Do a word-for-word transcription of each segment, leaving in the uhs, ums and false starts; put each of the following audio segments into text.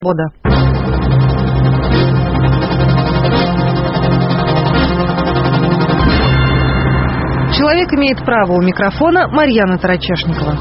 Свобода. Человек имеет право. У микрофона Марьяна Тарачешникова.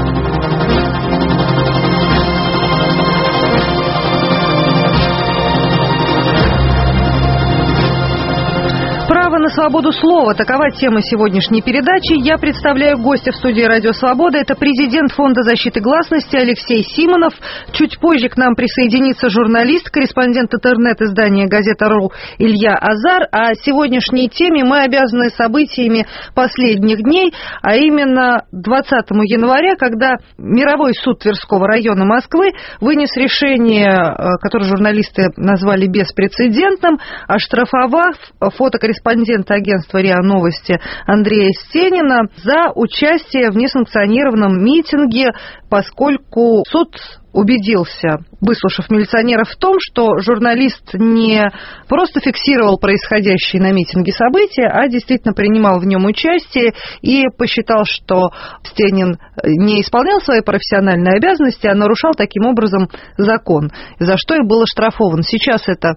Право на свободу слова. Такова тема сегодняшней передачи. Я представляю гостя в студии «Радио Свобода». Это президент Фонда защиты гласности Алексей Симонов. Чуть позже к нам присоединится журналист, корреспондент интернет-издания «Газета.ру» Илья Азар. О сегодняшней теме мы обязаны событиями последних дней, а именно двадцатого января, когда мировой суд Тверского района Москвы вынес решение, которое журналисты назвали беспрецедентным, оштрафовав фотокорреспондента агентства РИА Новости Андрея Стенина за участие в несанкционированном митинге, поскольку суд убедился, выслушав милиционеров, в том, что журналист не просто фиксировал происходящие на митинге события, а действительно принимал в нем участие и посчитал, что Стенин не исполнял свои профессиональные обязанности, а нарушал таким образом закон, за что и был оштрафован. Сейчас это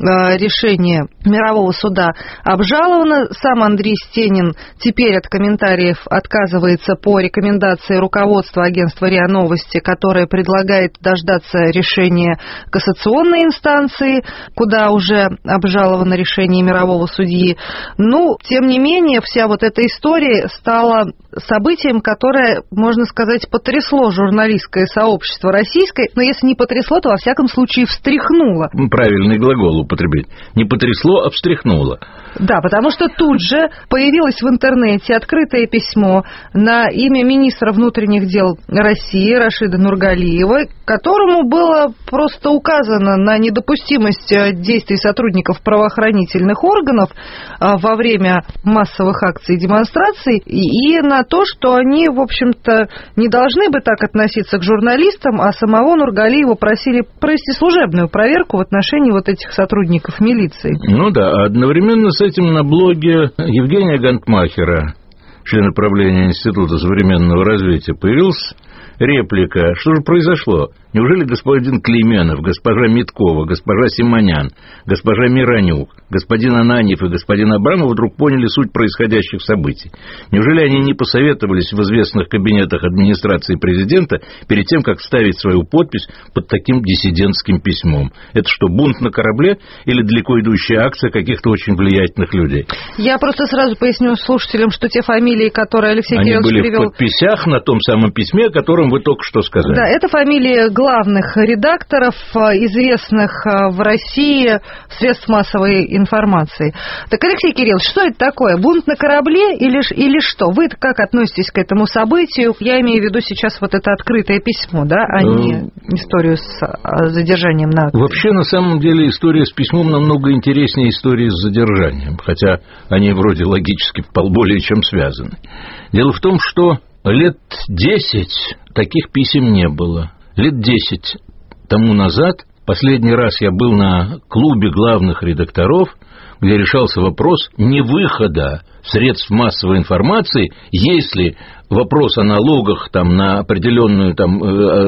решение мирового суда обжаловано. Сам Андрей Стенин теперь от комментариев отказывается по рекомендации руководства агентства РИА Новости, которое предлагает дождаться решения кассационной инстанции, куда уже обжаловано решение мирового судьи. Ну, тем не менее, вся вот эта история стала событием, которое, можно сказать, потрясло журналистское сообщество российское, но если не потрясло, то, во всяком случае, встряхнуло. Правильный глагол употребить. Не потрясло, а встряхнуло. Да, потому что тут же появилось в интернете открытое письмо на имя министра внутренних дел России Рашида Нургалиева, которому было просто указано на недопустимость действий сотрудников правоохранительных органов во время массовых акций и демонстраций, и на то, что они, в общем-то, не должны бы так относиться к журналистам, а самого Нургалиева просили провести служебную проверку в отношении вот этих сотрудников милиции. Ну да, одновременно с этим на блоге Евгения Гантмахера, члена правления Института современного развития, появилась реплика. Что же произошло? Неужели господин Клейменов, госпожа Миткова, госпожа Симонян, госпожа Миронюк, господин Ананьев и господин Абрамов вдруг поняли суть происходящих событий? Неужели они не посоветовались в известных кабинетах администрации президента перед тем, как ставить свою подпись под таким диссидентским письмом? Это что, бунт на корабле или далеко идущая акция каких-то очень влиятельных людей? Я просто сразу поясню слушателям, что те фамилии, которые Алексей они Кириллович были привел... в подписях на том самом письме, о котором вы только что сказали. Да, это фамилии главных редакторов, известных в России средств массовой информации. Так, Алексей Кириллович, что это такое? Бунт на корабле или, или что? Вы как относитесь к этому событию? Я имею в виду сейчас вот это открытое письмо, да, а не историю с задержанием на акции. Вообще, на самом деле, история с письмом намного интереснее истории с задержанием, хотя они вроде логически более чем связаны. Дело в том, что лет десять таких писем не было. Лет десять тому назад, последний раз я был на клубе главных редакторов, где решался вопрос невыхода средств массовой информации, если вопрос о налогах там, на определенную там,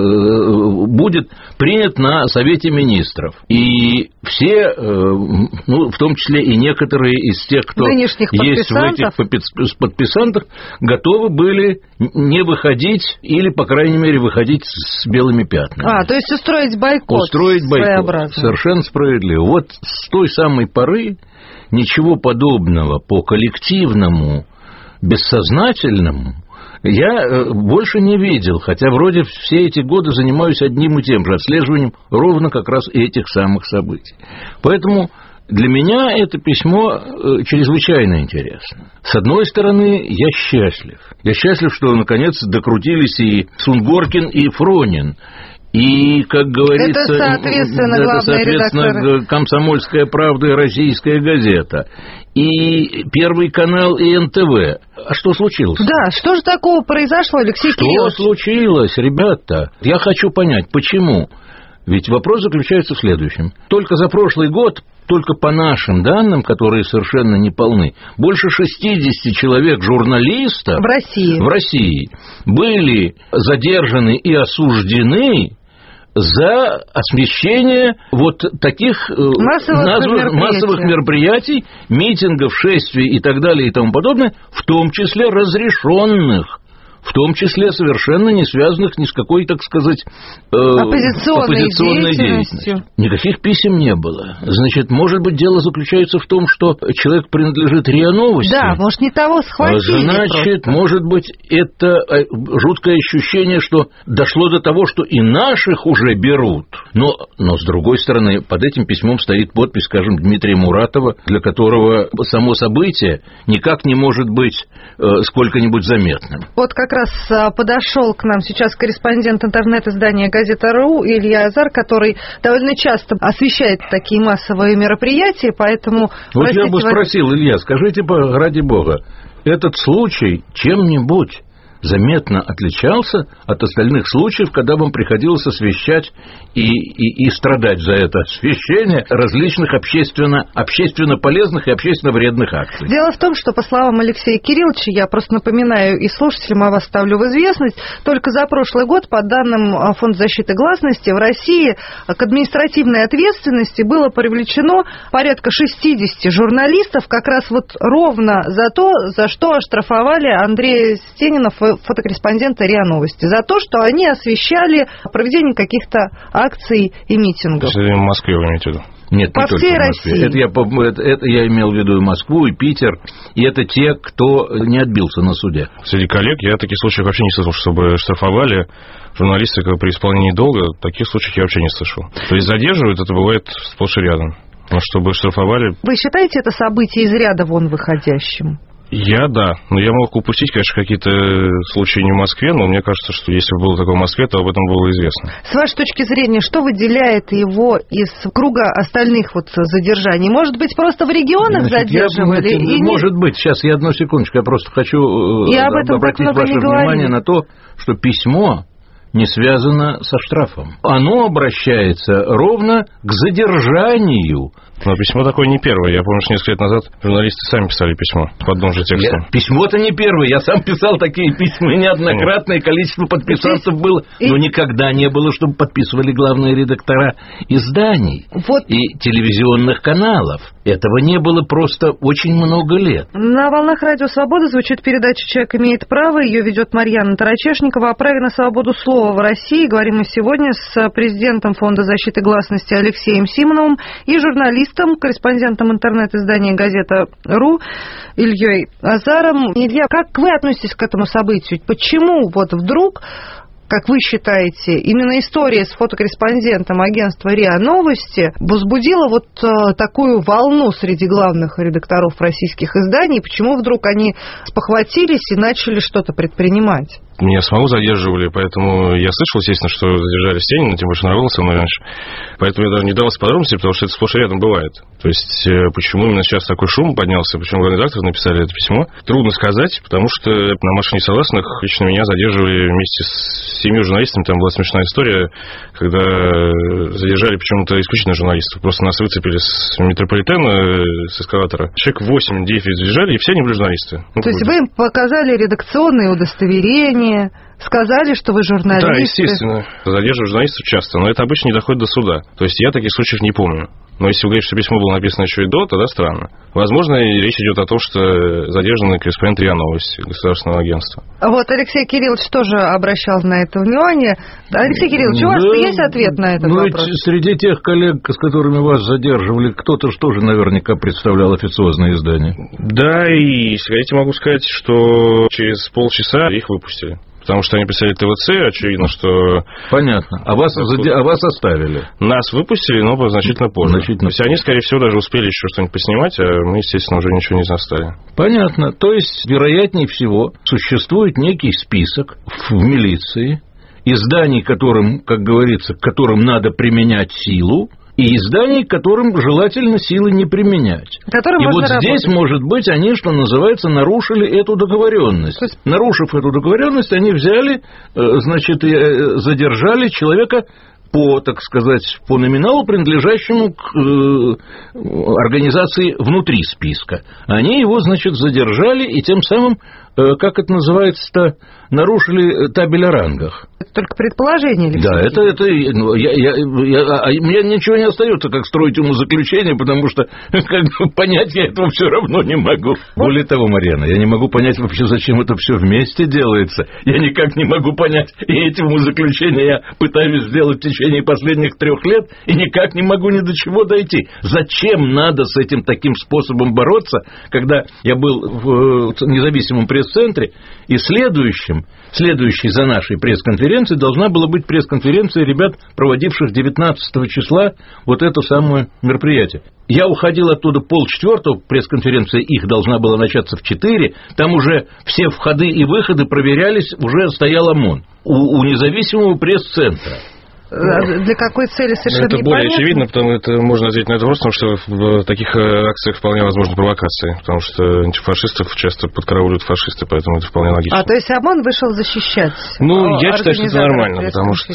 э, будет принят на Совете Министров. И все, э, ну, в том числе и некоторые из тех, кто есть в этих подписантах, готовы были не выходить или, по крайней мере, выходить с белыми пятнами. А, то есть устроить бойкот. Устроить бойкот. Совершенно справедливо. Вот с той самой поры ничего подобного по коллективному, бессознательному я больше не видел, хотя вроде все эти годы занимаюсь одним и тем же, отслеживанием ровно как раз этих самых событий. Поэтому для меня это письмо чрезвычайно интересно. С одной стороны, я счастлив. Я счастлив, что наконец докрутились и Сунгоркин, и Фронин. И, как говорится, это, соответственно, это, соответственно «Комсомольская правда» и «Российская газета», и Первый канал, и эн тэ вэ. А что случилось? Да, что же такого произошло, Алексей Кириллович? Что случилось, ребята? Я хочу понять, почему. Ведь вопрос заключается в следующем. Только за прошлый год, только по нашим данным, которые совершенно не полны, больше шестьдесят человек журналистов в России. в России были задержаны и осуждены за освещение вот таких массовых, назв... мероприятий. массовых мероприятий, митингов, шествий и так далее и тому подобное, в том числе разрешенных, в том числе совершенно не связанных ни с какой, так сказать, э, оппозиционной, оппозиционной деятельностью. деятельностью. Никаких писем не было. Значит, может быть, дело заключается в том, что человек принадлежит РИА Новости. Да, может, не того схватили. Значит, просто. может быть, это жуткое ощущение, что дошло до того, что и наших уже берут. Но, но с другой стороны, под этим письмом стоит подпись, скажем, Дмитрия Муратова, для которого само событие никак не может быть э, сколько-нибудь заметным. Вот как раз подошел к нам сейчас корреспондент интернет-издания «Газета.ру» Илья Азар, который довольно часто освещает такие массовые мероприятия, поэтому... Вот я бы вас... спросил, Илья, скажите, ради бога, этот случай чем-нибудь заметно отличался от остальных случаев, когда вам приходилось освещать и, и, и страдать за это освещение различных общественно, общественно полезных и общественно вредных акций? Дело в том, что, по словам Алексея Кирилловича, я просто напоминаю и слушателям, а вас ставлю в известность, только за прошлый год, по данным Фонда защиты гласности, в России к административной ответственности было привлечено порядка шестьдесят журналистов, как раз вот ровно за то, за что оштрафовали Андрея Стенина, фотокорреспондента РИА Новости, за то, что они освещали проведение каких-то акций и митингов. То есть, в Москве вы имеете в виду? Нет, по не всей только в Москве. России. Это я, это, это я имел в виду и Москву, и Питер, и это те, кто не отбился на суде. Среди коллег я таких случаев вообще не слышал, чтобы штрафовали журналисты при исполнении долга. Таких случаев я вообще не слышал. То есть задерживают, это бывает сплошь и рядом. Но чтобы штрафовали... Вы считаете это событие из ряда вон выходящим? Я, да. Но я мог упустить, конечно, какие-то случаи не в Москве, но мне кажется, что если бы было такое в Москве, то об этом было известно. С вашей точки зрения, что выделяет его из круга остальных вот задержаний? Может быть, просто в регионах Значит, задерживали? Я, и может не... быть. Сейчас я одну секундочку. Я просто хочу и об этом обратить ваше внимание на то, что письмо не связано со штрафом. Оно обращается ровно к задержанию. Но письмо такое не первое. Я помню, что несколько лет назад журналисты сами писали письмо под одним же текстом. Я... Письмо-то не первое. Я сам писал такие письма. Неоднократное количество подписантов было. Но никогда не было, чтобы подписывали главные редактора изданий вот. И телевизионных каналов. Этого не было просто очень много лет. На волнах Радио Свобода звучит передача «Человек имеет право». Ее ведет Марьяна Тарачешникова. О праве на свободу слова в России говорим мы сегодня с президентом Фонда защиты гласности Алексеем Симоновым и журналистом, корреспондентом интернет-издания «Газета.ру» Ильей Азаром. Илья, как вы относитесь к этому событию? Почему вот вдруг, как вы считаете, именно история с фотокорреспондентом агентства РИА Новости возбудила вот э, такую волну среди главных редакторов российских изданий? Почему вдруг они спохватились и начали что-то предпринимать? Меня самого задерживали, поэтому я слышал, естественно, что задержали Стенина, тем больше нравился со мной раньше. Поэтому я даже не давался подробности, потому что это сплошь и рядом бывает. То есть, почему именно сейчас такой шум поднялся, почему главный редактор написали это письмо, трудно сказать, потому что на марше несогласных лично меня задерживали вместе с семью журналистами. Там была смешная история, когда задержали почему-то исключительно журналистов. Просто нас выцепили с метрополитена, с эскалатора. Человек восемь-девять задержали, и все они были журналисты. Ну, то есть вы им показали редакционные удостоверения, сказали, что вы журналисты? Да, естественно. Задерживают журналистов часто, но это обычно не доходит до суда. То есть я таких случаев не помню. Но если вы говорите, что письмо было написано еще и до, тогда странно. Возможно, речь идет о том, что задержанный корреспондент РИА Новости, государственного агентства. Вот Алексей Кириллович тоже обращал на это внимание. Алексей Кириллович, у вас да, есть ответ на этот ну, вопрос? Ведь среди тех коллег, с которыми вас задерживали, кто-то же тоже наверняка представлял официозное издание. Да, и если хотите, могу сказать, что через полчаса их выпустили. Потому что они писали ТВЦ, очевидно, что... Понятно. А вас, заде... а вас оставили? Нас выпустили, но значительно позже. Значительно. То есть они, скорее всего, даже успели еще что-нибудь поснимать, а мы, естественно, уже ничего не застали. Понятно. То есть, вероятнее всего, существует некий список в милиции, изданий, которым, как говорится, которым надо применять силу, и изданий, которым желательно силы не применять. Которым и вот работать. Здесь, может быть, они, что называется, нарушили эту договоренность. есть... Нарушив эту договоренность, они взяли, значит, задержали человека по, так сказать, по номиналу, принадлежащему к э, организации внутри списка. Они его, значит, задержали и тем самым как это называется-то, нарушили табель о рангах. Это только предположение, Алексей? Да, это, это ну, я, я, я, а мне ничего не остается, как строить умозаключение, потому что как бы, понять я этого все равно не могу. Более того, Марьяна, я не могу понять вообще, зачем это все вместе делается. Я никак не могу понять, и эти умозаключения я пытаюсь сделать в течение последних трех лет, и никак не могу ни до чего дойти. Зачем надо с этим таким способом бороться, когда я был в независимом пресс-центре, и следующим, следующей за нашей пресс-конференцией должна была быть пресс-конференция ребят, проводивших девятнадцатого числа вот это самое мероприятие. Я уходил оттуда полчетвертого, пресс-конференция их должна была начаться в четыре, там уже все входы и выходы проверялись, уже стоял ОМОН у, у независимого пресс-центра. Для какой цели совершенно это непонятно. более очевидно, потому что можно ответить на этот вопрос, потому что в таких акциях вполне возможны провокации, потому что антифашистов часто подкарауливают фашисты, поэтому это вполне логично. А, то есть ОМОН вышел защищать? Ну, я считаю, что это нормально, потому что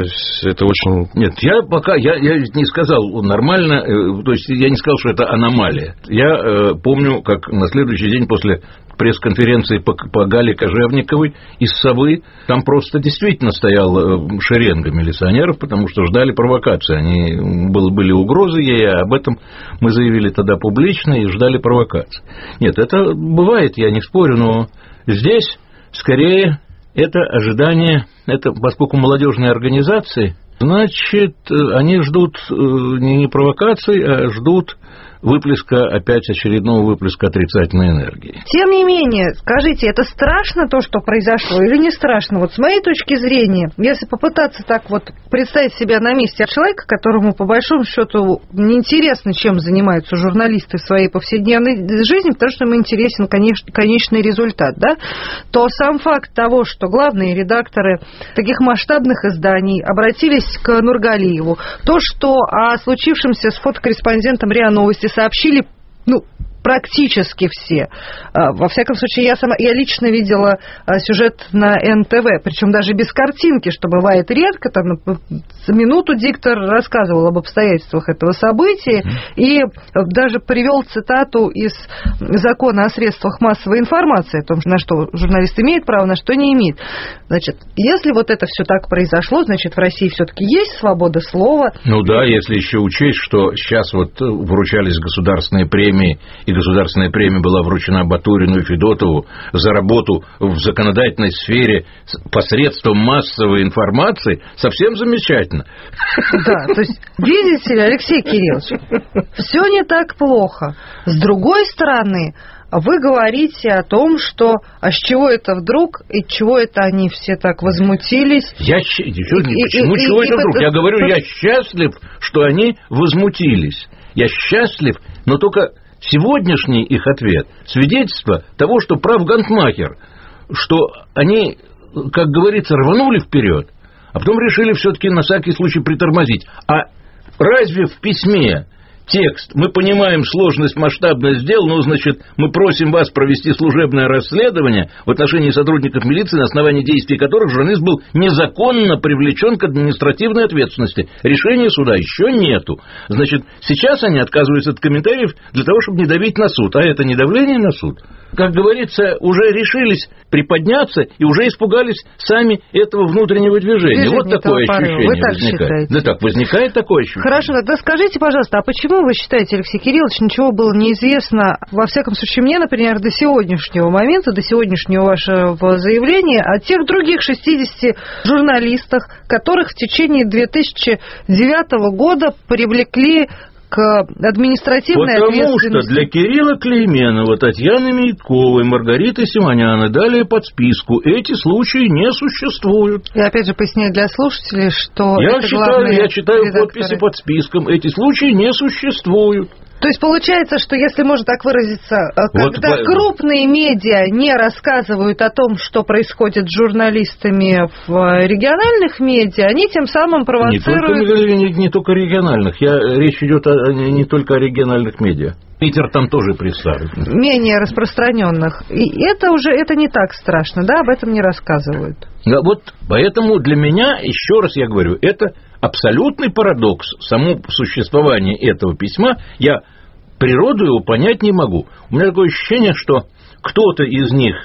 это очень... Нет, я пока, я, я не сказал нормально, то есть я не сказал, что это аномалия. Я э, помню, как на следующий день после пресс-конференции по, по Гале Кожевниковой из Совы, там просто действительно стоял шеренга милиционеров, потому что ждали провокации. Они, был, были угрозы ей, а об этом мы заявили тогда публично и ждали провокации. Нет, это бывает, я не спорю, но здесь скорее это ожидание, это поскольку молодежные организации, значит, они ждут не провокаций, а ждут выплеска, опять очередного выплеска отрицательной энергии. Тем не менее, скажите, это страшно то, что произошло, или не страшно? Вот с моей точки зрения, если попытаться так вот представить себя на месте человека, которому по большому счету неинтересно, чем занимаются журналисты в своей повседневной жизни, потому что им интересен конечно, конечный результат, да, то сам факт того, что главные редакторы таких масштабных изданий обратились к Нургалиеву, то, что о случившемся с фотокорреспондентом РИА Новости сообщили, ну, практически все. Во всяком случае, я сама, я лично видела сюжет на эн тэ вэ, причем даже без картинки, что бывает редко. Там минуту диктор рассказывал об обстоятельствах этого события и даже привел цитату из закона о средствах массовой информации, о том, на что журналист имеет право, на что не имеет. Значит, если вот это все так произошло, значит, в России все-таки есть свобода слова. Ну да, если еще учесть, что сейчас вот вручались государственные премии, и государственная премия была вручена Батурину и Федотову за работу в законодательной сфере посредством массовой информации, совсем замечательно. Да, то есть, видите ли, Алексей Кириллович, все не так плохо. С другой стороны, вы говорите о том, что а с чего это вдруг, и чего это они все так возмутились? Я, и, почему и, чего и, это и, вдруг? И, Я говорю, я счастлив, что они возмутились. Я счастлив, но только... Сегодняшний их ответ – свидетельство того, что прав Гантмахер, что они, как говорится, рванули вперед, а потом решили все-таки на всякий случай притормозить. А разве в письме текст «Мы понимаем сложность, масштабность дел, но, значит, мы просим вас провести служебное расследование в отношении сотрудников милиции, на основании действий которых журналист был незаконно привлечен к административной ответственности». Решения суда еще нету. Значит, сейчас они отказываются от комментариев для того, чтобы не давить на суд. А это не давление на суд. Как говорится, уже решились приподняться и уже испугались сами этого внутреннего движения. движение вот такое ощущение Вы так возникает. Считаете? Да так, возникает такое ощущение. Хорошо, тогда скажите, пожалуйста, а почему вы считаете, Алексей Кириллович, ничего было неизвестно, во всяком случае мне, например, до сегодняшнего момента, до сегодняшнего вашего заявления, о тех других шестидесяти журналистах, которых в течение две тысячи девятого года привлекли к административной Потому ответственности? Потому что для Кирилла Клейменова, Татьяны Маяковой, Маргариты Симоняна, далее под списку, эти случаи не существуют. Я опять же поясняю для слушателей, что я это читаю, я читаю редакторы. подписи под списком, эти случаи не существуют. То есть получается, что, если можно так выразиться, вот когда по... крупные медиа не рассказывают о том, что происходит с журналистами в региональных медиа, они тем самым провоцируют... Не только, не, не только региональных, я, речь идет о, не только о региональных медиа. Питер там тоже представлен. Менее распространенных. И это уже это не так страшно, да, об этом не рассказывают. Да, вот поэтому для меня, еще раз я говорю, это абсолютный парадокс. Само существование этого письма, я природу его понять не могу. У меня такое ощущение, что кто-то из них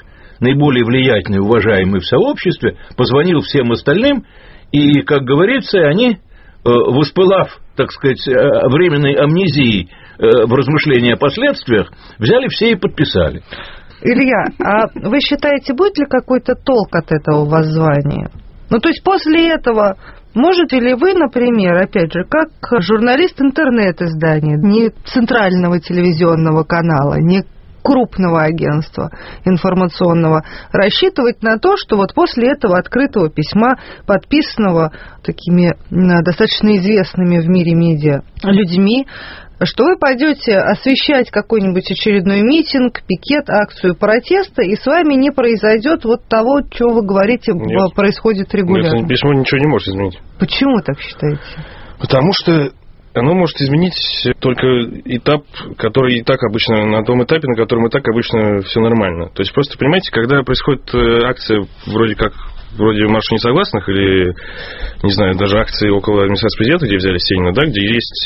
наиболее влиятельный, уважаемый в сообществе, позвонил всем остальным, и, как говорится, они, воспылав, так сказать, временной амнезией в размышлении о последствиях, взяли все и подписали. Илья, а вы считаете, будет ли какой-то толк от этого воззвания? Ну, то есть после этого можете ли вы, например, опять же, как журналист интернет-издания, не центрального телевизионного канала, не крупного агентства информационного, рассчитывать на то, что вот после этого открытого письма, подписанного такими достаточно известными в мире медиа людьми, что вы пойдете освещать какой-нибудь очередной митинг, пикет, акцию протеста, и с вами не произойдет вот того, что вы говорите, нет, происходит регулярно? Нет, письмо ничего не может изменить. Почему так считаете? Потому что оно может изменить только этап, который и так обычно, на том этапе, на котором и так обычно все нормально. То есть, просто, понимаете, когда происходит акция вроде как вроде марша несогласных или, не знаю, даже акции около администрации президента, где взяли Сенина, да, где есть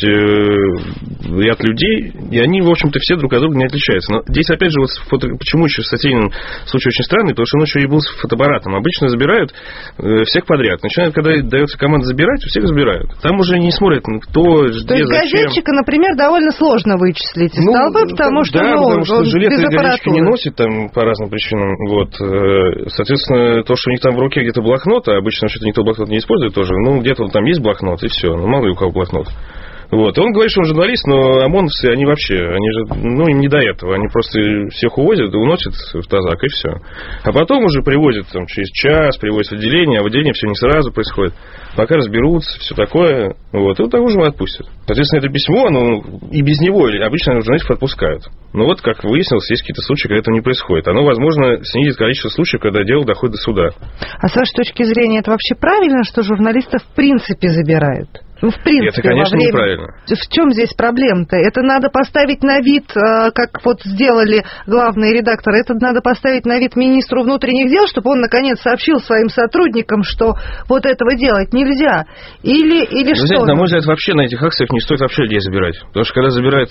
э, ряд людей, и они, в общем-то, все друг от друга не отличаются. Но здесь, опять же, вот фото... почему еще с Сатениным случай очень странный, потому что он еще и был с фотоаппаратом. Обычно забирают э, всех подряд. Начинают, когда дается команда забирать, всех забирают. Там уже не смотрят, кто, то где, зачем. То есть газетчика, например, довольно сложно вычислить из ну, толпы, потому что, да, ну, потому что жилеты газетчики не аппаратуры. носят там по разным причинам. Вот. Соответственно, то, что у них там в руке где-то блокнот, а обычно вообще-то никто блокнот не использует тоже, ну, где-то там есть блокнот, и все, ну, мало ли у кого блокнот. Вот. И он говорит, что он журналист, но ОМОНовцы, они вообще, они же, ну, им не до этого, они просто всех увозят, уносят в тазак, и все. А потом уже привозят там через час, привозят в отделение, а в отделении все не сразу происходит. Пока разберутся, все такое, вот, и вот так уже отпустят. Соответственно, это письмо, оно и без него обычно журналистов отпускают. Но вот, как выяснилось, есть какие-то случаи, когда этого не происходит. Оно, возможно, снизит количество случаев, когда дело доходит до суда. А с вашей точки зрения, это вообще правильно, что журналистов в принципе забирают? Ну, в принципе, это, конечно, во время... неправильно. В чем здесь проблема-то? Это надо поставить на вид, как вот сделали главные редакторы, это надо поставить на вид министру внутренних дел, чтобы он, наконец, сообщил своим сотрудникам, что вот этого делать нельзя. Или, или Вы что? знаете, на мой взгляд, вообще на этих акциях не стоит вообще людей забирать. Потому что, когда забирают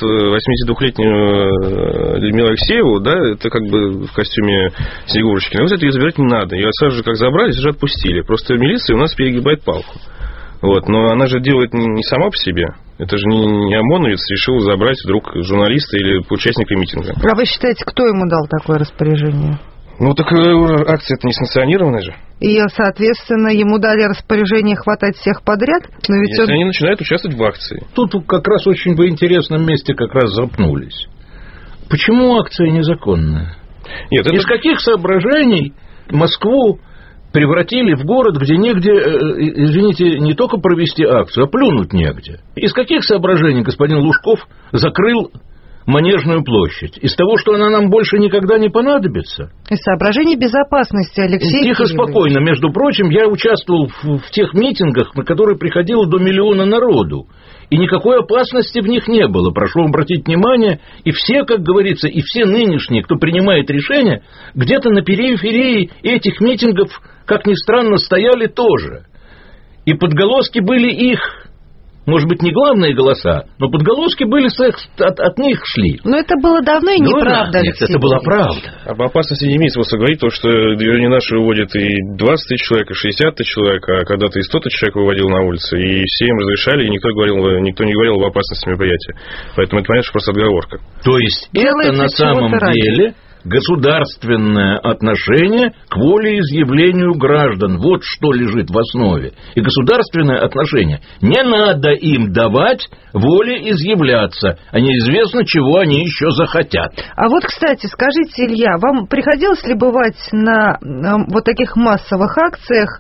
восьмидесятидвухлетнюю Людмилу Алексееву, да, это как бы в костюме Снегурочки, на мой взгляд, ее забирать не надо. Ее сразу же как забрали, сразу же отпустили. Просто милиция у нас перегибает палку. Вот, но она же делает не сама по себе. Это же не, не ОМОНовец решил забрать вдруг журналиста или участника митинга. А вы считаете, кто ему дал такое распоряжение? Ну, так акция-то не санкционированная же. И, соответственно, ему дали распоряжение хватать всех подряд? Но ведь Если он... они начинают участвовать в акции. Тут как раз очень в интересном месте как раз запнулись. Почему акция незаконная? Нет, это... Из каких соображений Москву превратили в город, где негде, извините, не только провести акцию, а плюнуть негде? Из каких соображений господин Лужков закрыл Манежную площадь? Из того, что она нам больше никогда не понадобится? Из соображений безопасности, Алексей Тихо, Кириллович. спокойно. Между прочим, я участвовал в, в тех митингах, на которые приходило до миллиона народу. И никакой опасности в них не было, прошу обратить внимание. И все, как говорится, и все нынешние, кто принимает решения, где-то на периферии этих митингов, как ни странно, стояли тоже. И подголоски были их. Может быть, не главные голоса, но подголоски были от, от них шли. Но это было давно и ну, неправда, Нет, это была правда. Об опасности не имеет смысла говорить, то, что движение наше выводит и двадцать тысяч человек, и шестьдесят тысяч человек, а когда-то и сто тысяч человек выводил на улицы, и все им разрешали, и никто, говорил, никто не говорил об опасности мероприятия. Поэтому это, понятно, что просто отговорка. То есть Делается это на самом деле... Ради. Государственное отношение к волеизъявлению граждан. Вот что лежит в основе. И государственное отношение. Не надо им давать волеизъявляться. А неизвестно, чего они еще захотят. А вот, кстати, скажите, Илья, вам приходилось ли бывать на вот таких массовых акциях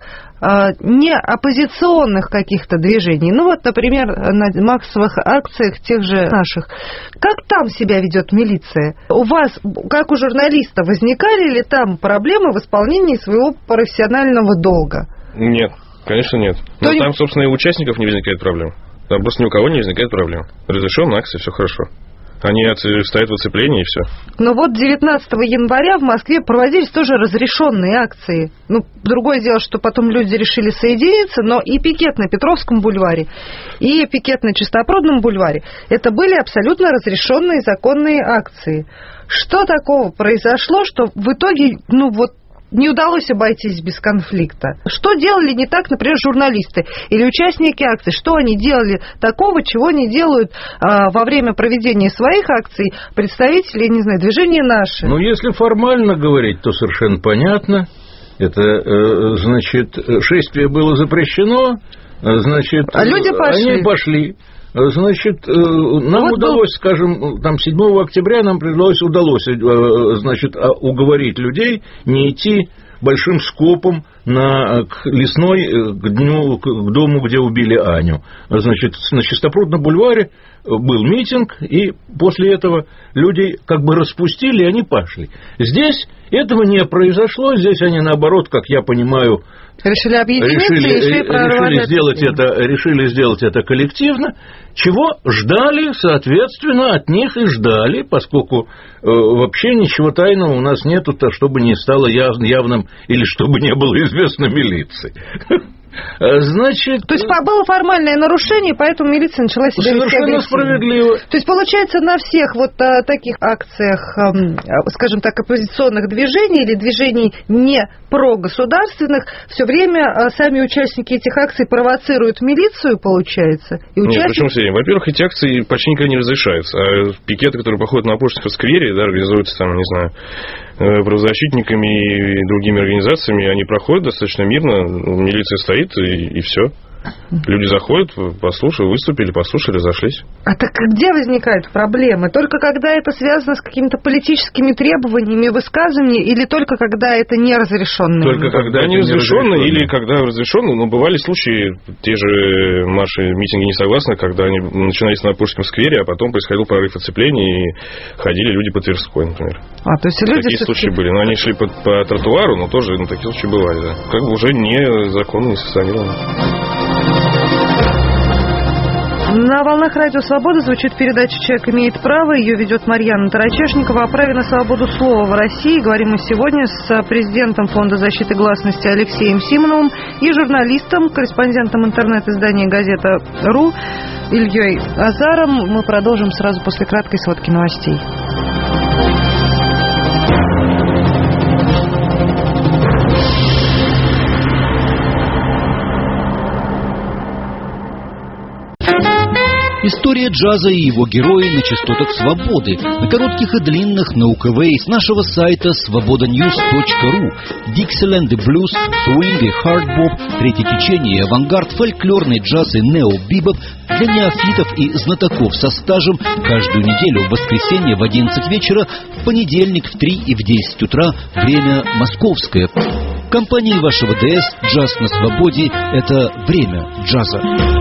не оппозиционных каких-то движений? Ну вот, например, на массовых акциях тех же наших. Как там себя ведет милиция? У вас, как у журналиста, возникали ли там проблемы в исполнении своего профессионального долга? Нет, конечно нет. Но То там, не... собственно, и у участников не возникает проблем. Там просто ни у кого не возникает проблем. Разрешенная акция, все хорошо. Они стоят в оцеплении, и все. Но вот девятнадцатого января в Москве проводились тоже разрешенные акции. Ну, другое дело, что потом люди решили соединиться, но и пикет на Петровском бульваре, и пикет на Чистопрудном бульваре – это были абсолютно разрешенные законные акции. Что такого произошло, что в итоге, ну вот, не удалось обойтись без конфликта? Что делали не так, например, журналисты или участники акций? Что они делали такого, чего не делают а, во время проведения своих акций представители, не знаю, движения «Наши»? Ну, если формально говорить, то совершенно понятно. Это, э, значит, шествие было запрещено, значит, а люди пошли. Они пошли. Значит, нам вот удалось, был... скажем, там седьмого октября нам удалось, удалось, значит, уговорить людей не идти большим скопом на, к лесной, к дню, к дому, где убили Аню. Значит, на Чистопрудном бульваре был митинг, и после этого людей как бы распустили, и они пошли. Здесь этого не произошло, здесь они, наоборот, как я понимаю, решили объединиться, решили, решили, решили, сделать это, решили сделать это коллективно, чего ждали, соответственно, от них и ждали, поскольку э, вообще ничего тайного у нас нету, то, чтобы не стало яв, явным или чтобы не было известно милиции. Значит, то есть было формальное нарушение, поэтому милиция начала себя вести совершенно справедливо. То есть, получается, на всех вот а, таких акциях, а, скажем так, оппозиционных движений или движений не прогосударственных, все время а, сами участники этих акций провоцируют милицию, получается? И участники... Нет, почему все время? Во-первых, эти акции почти никогда не разрешаются. А пикеты, которые проходят на Апошкинском сквере, да, организуются там, не знаю, правозащитниками и другими организациями, они проходят достаточно мирно, милиция стоит, и, и все. Люди заходят, послушали, выступили, послушали, разошлись. А так где возникают проблемы? Только когда это связано с какими-то политическими требованиями, высказываниями, или только когда это неразрешенные? Только когда они разрешенные, или когда разрешенные. Но бывали случаи, те же марши, митинги несогласны, когда они начинались на Апошкинском сквере, а потом происходил прорыв оцепления, и ходили люди по Тверской, например. А, то есть люди такие случаи были. Но они шли по, по тротуару, но тоже ну, такие случаи бывали, да. Как бы уже не законно, не санкционировано. На волнах Радио Свобода звучит передача «Человек имеет право». Ее ведет Марьяна Тарачешникова. О праве на свободу слова в России говорим мы сегодня с президентом Фонда защиты гласности Алексеем Симоновым и журналистом, корреспондентом интернет-издания «Газета.ру» Ильей Азаром. Мы продолжим сразу после краткой сводки новостей. История джаза и его герои на частотах свободы, на коротких и длинных, на УКВ и с нашего сайта свобода ньюс точка ру. Диксиленд и блюз, свинг и хардбоп, третье течение и авангард, фольклорный джаз и нео-бибоп для неофитов и знатоков со стажем каждую неделю в воскресенье в одиннадцать вечера, в понедельник в три и в десять утра, время московское. В компании вашего ДС «Джаз на свободе» — это время джаза.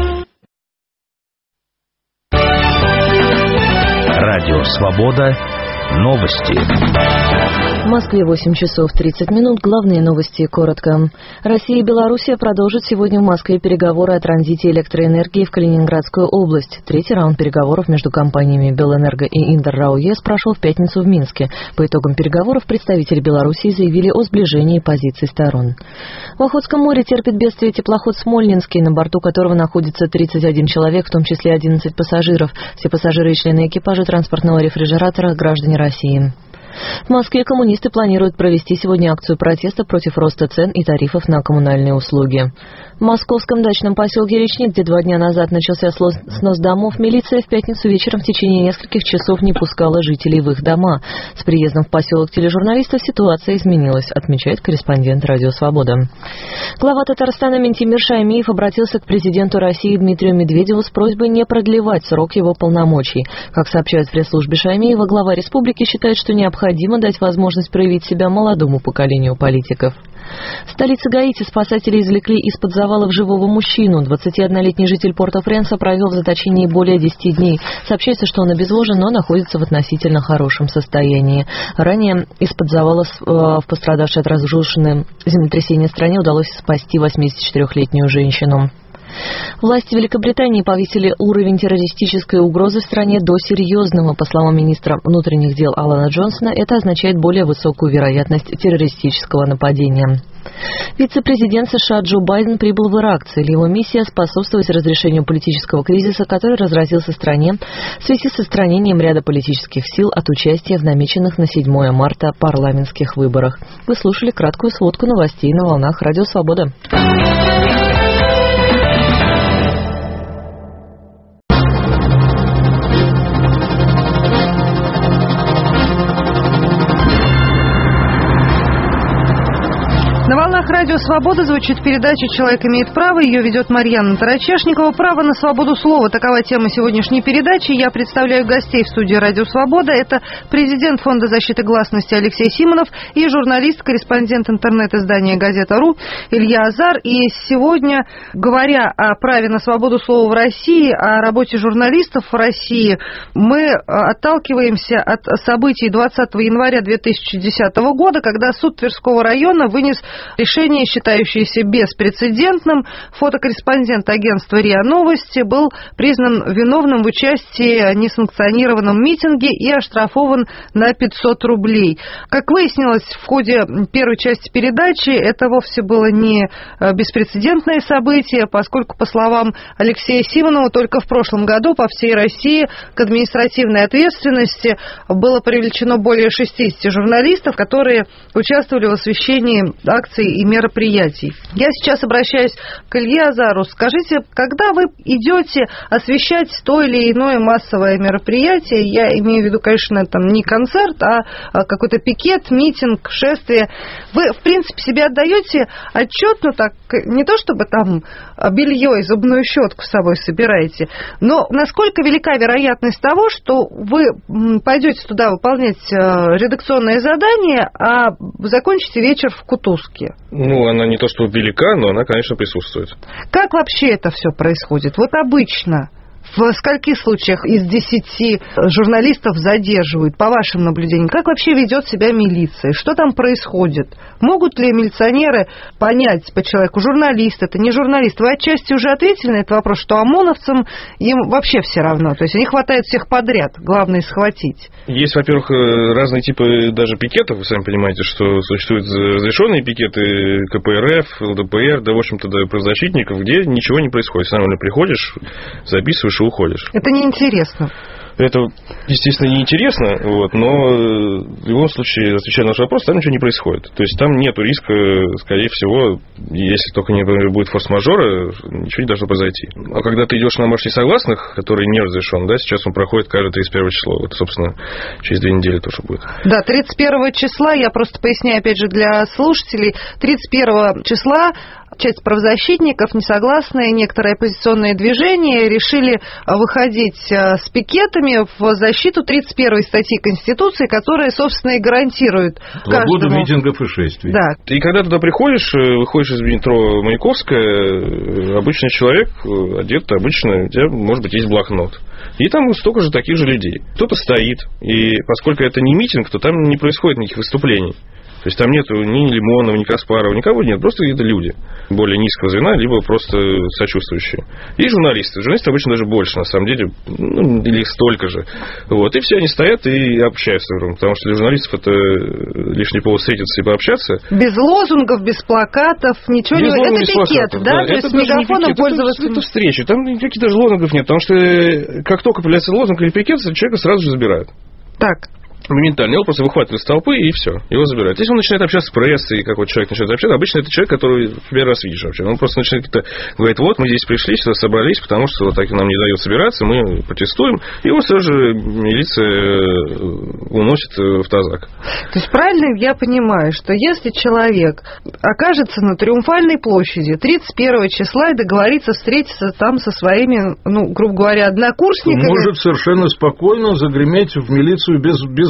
Радио «Свобода». Новости. В Москве восемь часов тридцать минут. Главные новости коротко. Россия и Белоруссия продолжат сегодня в Москве переговоры о транзите электроэнергии в Калининградскую область. Третий раунд переговоров между компаниями Белэнерго и Индер-РАО-ЕС прошел в пятницу в Минске. По итогам переговоров представители Белоруссии заявили о сближении позиций сторон. В Охотском море терпит бедствие теплоход «Смольнинский», на борту которого находится тридцать один человек, в том числе одиннадцать пассажиров. Все пассажиры и члены экипажа транспортного рефрижератора – граждане России. В Москве коммунисты планируют провести сегодня акцию протеста против роста цен и тарифов на коммунальные услуги. В московском дачном поселке Речник, где два дня назад начался снос домов, милиция в пятницу вечером в течение нескольких часов не пускала жителей в их дома. С приездом в поселок тележурналистов ситуация изменилась, отмечает корреспондент «Радио Свобода». Глава Татарстана Ментимир Шаймиев обратился к президенту России Дмитрию Медведеву с просьбой не продлевать срок его полномочий. Как сообщают в пресс-службе Шаймиева, глава республики считает, что необходимо дать возможность проявить себя молодому поколению политиков. В столице Гаити спасатели извлекли из-под завалов живого мужчину. двадцатиоднолетний житель Порто-Френса провел в заточении более десяти дней. Сообщается, что он обезвожен, но находится в относительно хорошем состоянии. Ранее из-под завалов в пострадавшей от разрушенного землетрясения стране удалось спасти восьмидесятичетырёхлетнюю женщину. Власти Великобритании повысили уровень террористической угрозы в стране до серьезного. По словам министра внутренних дел Алана Джонсона, это означает более высокую вероятность террористического нападения. Вице-президент США Джо Байден прибыл в Ирак. Цель его миссии – способствовать разрешению политического кризиса, который разразился в стране в связи с отстранением ряда политических сил от участия в намеченных на седьмое марта парламентских выборах. Вы слушали краткую сводку новостей на волнах Радио Свобода. На волнах Радио Свобода звучит передача «Человек имеет право». Ее ведет Марьяна Тарачешникова. Право на свободу слова. Такова тема сегодняшней передачи. Я представляю гостей в студии Радио Свобода. Это президент Фонда защиты гласности Алексей Симонов и журналист, корреспондент интернет-издания «Газета.ру» Илья Азар. И сегодня, говоря о праве на свободу слова в России, о работе журналистов в России, мы отталкиваемся от событий двадцатого января две тысячи десятого года, когда суд Тверского района вынес решение, считающееся беспрецедентным. Фотокорреспондент агентства РИА Новости был признан виновным в участии в несанкционированном митинге и оштрафован на пятьсот рублей. Как выяснилось в ходе первой части передачи, это вовсе было не беспрецедентное событие, поскольку, по словам Алексея Симонова, только в прошлом году по всей России к административной ответственности было привлечено более шестидесяти журналистов, которые участвовали в освещении акций и мероприятий. Я сейчас обращаюсь к Илье Азару. Скажите, когда вы идете освещать то или иное массовое мероприятие, я имею в виду, конечно, там не концерт, а какой-то пикет, митинг, шествие, вы, в принципе, себе отдаете отчет, ну так, не то чтобы там белье и зубную щетку с собой собираете, но насколько велика вероятность того, что вы пойдете туда выполнять редакционное задание, а закончите вечер в кутузке? Ну, она не то что велика, но она, конечно, присутствует. Как вообще это все происходит? Вот обычно в скольких случаях из десяти журналистов задерживают, по вашим наблюдениям? Как вообще ведет себя милиция? Что там происходит? Могут ли милиционеры понять по человеку, журналист это, не журналист? Вы отчасти уже ответили на этот вопрос, что ОМОНовцам им вообще все равно. То есть они хватают всех подряд, главное схватить. Есть, во-первых, разные типы даже пикетов. Вы сами понимаете, что существуют разрешенные пикеты ка пэ эр эф, эл дэ пэ эр, да, в общем-то, да, правозащитников, где ничего не происходит. Сам приходишь, записываешь и уходишь. Это неинтересно. Это, естественно, неинтересно, вот, но в любом случае, отвечая на ваш вопрос, там ничего не происходит. То есть там нет риска, скорее всего, если только не будет форс-мажора, ничего не должно произойти. А когда ты идешь на марш несогласных, который не разрешен, да, сейчас он проходит каждое тридцать первое число. Вот, собственно, через две недели тоже будет. Да, тридцать первого числа, я просто поясняю, опять же, для слушателей, тридцать первого числа часть правозащитников, несогласные, некоторые оппозиционные движения решили выходить с пикетами в защиту тридцать первой статьи Конституции, которая, собственно, и гарантирует свободу каждому... митингов и шествий. Да. И когда туда приходишь, выходишь из метро Маяковская, обычный человек, одет обычно, у тебя, может быть, есть блокнот. И там столько же таких же людей. Кто-то стоит, и поскольку это не митинг, то там не происходит никаких выступлений. То есть там нету ни Лимонова, ни Каспарова, никого нет, просто это люди более низкого звена, либо просто сочувствующие. И журналисты. Журналисты обычно даже больше, на самом деле, ну, или столько же. Вот. И все они стоят и общаются, потому что для журналистов это лишний повод встретиться и пообщаться. Без лозунгов, без плакатов, ничего без не... Лозунгов, это без пикет, плакатов, да? да? То есть мегафоном пользоваться... Это, это встреча, там никаких даже лозунгов нет, потому что как только появляется лозунг или пикет, человека сразу же забирают. Так. Моментально. Его просто выхватывают из толпы, и все. Его забирают. Если он начинает общаться с прессой, как вот человек начинает общаться, обычно это человек, который в первый раз видишь вообще. Он просто начинает говорить, вот мы здесь пришли, сюда собрались, потому что вот так нам не дают собираться, мы протестуем. И его сразу же милиция уносит в тазак. То есть правильно я понимаю, что если человек окажется на Триумфальной площади тридцать первого числа и договорится встретиться там со своими, ну, грубо говоря, однокурсниками... Может совершенно спокойно загреметь в милицию без, без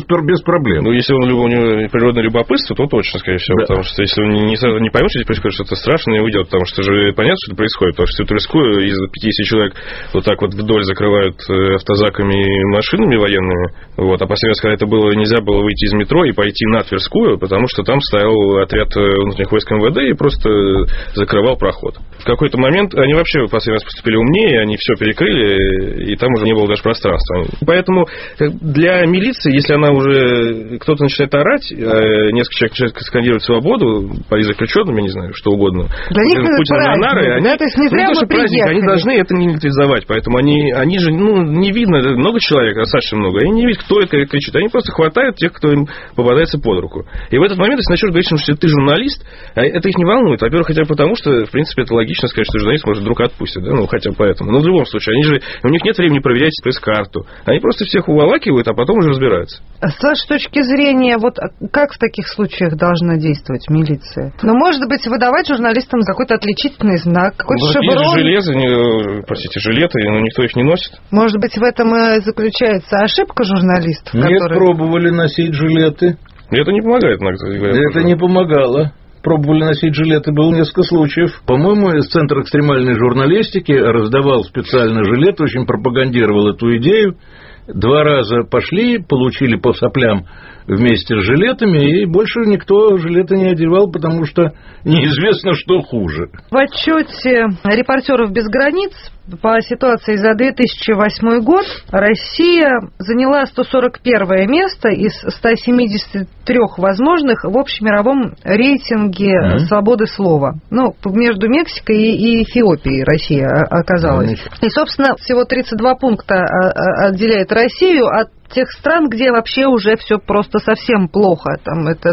без проблем. Ну, если он, у него природное любопытство, то точно, скорее всего. Да. Потому что если он не, не поймет, что здесь происходит что-то страшное, и уйдет. Потому что же понятно, что это происходит. Потому что в Тверскую из пятьдесят человек вот так вот вдоль закрывают автозаками и машинами военными. Вот. А последний раз, когда это было, нельзя было выйти из метро и пойти на Тверскую, потому что там стоял отряд внутренних войск эм вэ дэ и просто закрывал проход. В какой-то момент они вообще в последний раз поступили умнее, они все перекрыли, и там уже не было даже пространства. Поэтому для милиции, если она уже, кто-то начинает орать, несколько человек начинают скандировать свободу, пари заключенным, я не знаю, что угодно, для них это праздник, нары, они, да, то есть не зря мы праздник, они должны это нейтрализовать, поэтому они, они же, ну, не видно, много человек, достаточно много, они не видят, кто это кричит, они просто хватают тех, кто им попадается под руку. И в этот момент, если начнешь говорить, что ты журналист, это их не волнует, во-первых, хотя бы потому, что, в принципе, это логично сказать, что журналист, может, вдруг отпустит, да, ну, хотя бы поэтому. Но в любом случае, они же, у них нет времени проверять пресс-карту, они просто всех уволакивают, а потом уже разбираются. С вашей точки зрения, вот как в таких случаях должна действовать милиция? Ну, может быть, выдавать журналистам какой-то отличительный знак, какой-то ну, шеврон? Железо, не, простите, жилеты, но никто их не носит. Может быть, в этом и заключается ошибка журналистов? Нет, которые... пробовали носить жилеты. Это не помогает, иногда. Это не помогало. Пробовали носить жилеты, было несколько случаев. По-моему, из Центра экстремальной журналистики раздавал специально жилет, очень пропагандировал эту идею. Два раза пошли, получили по соплям вместе с жилетами, и больше никто жилеты не одевал, потому что неизвестно, что хуже. В отчете «Репортеров без границ» по ситуации за две тысячи восьмой год Россия заняла сто сорок первое место из ста семидесяти трёх возможных в общемировом рейтинге mm-hmm. свободы слова. Ну, между Мексикой и Эфиопией Россия оказалась. Mm-hmm. И, собственно, всего тридцать два пункта отделяет Россию от тех стран, где вообще уже все просто совсем плохо. Там это